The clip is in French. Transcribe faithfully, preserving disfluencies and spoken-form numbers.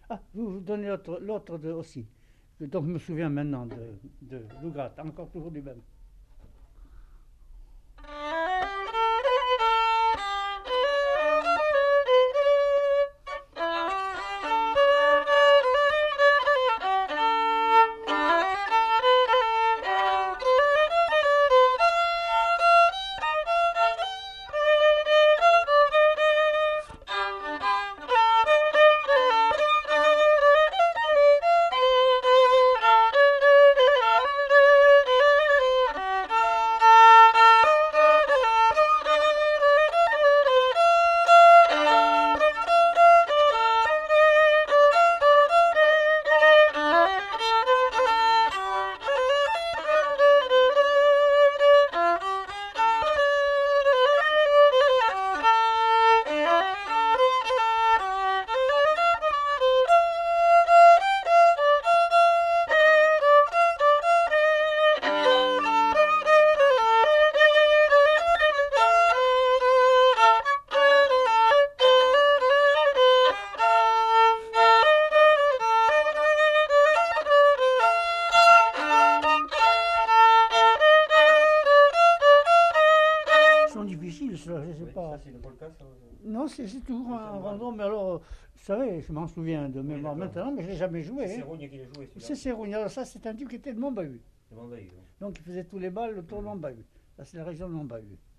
Ah, vous, vous donnez l'autre l'autre de- aussi. Donc je me souviens maintenant de, de Lougat, encore toujours du même. Ils sont difficiles, ceux-là, je sais Oui, pas. ça c'est une polka, ça. Non, c'est c'est toujours C'est un un rondon, mais alors, vous savez, je m'en souviens de mémoire d'accord. maintenant, mais je ne l'ai jamais joué. C'est Hein. Rogne qui l'a joué celui-là. C'est Cérogne. Alors ça, c'est un type qui était de Montbahut. Le Montbahut, oui. Donc il faisait tous les balles autour de Mhm. Montbahut. Ça, c'est la région de Montbahut.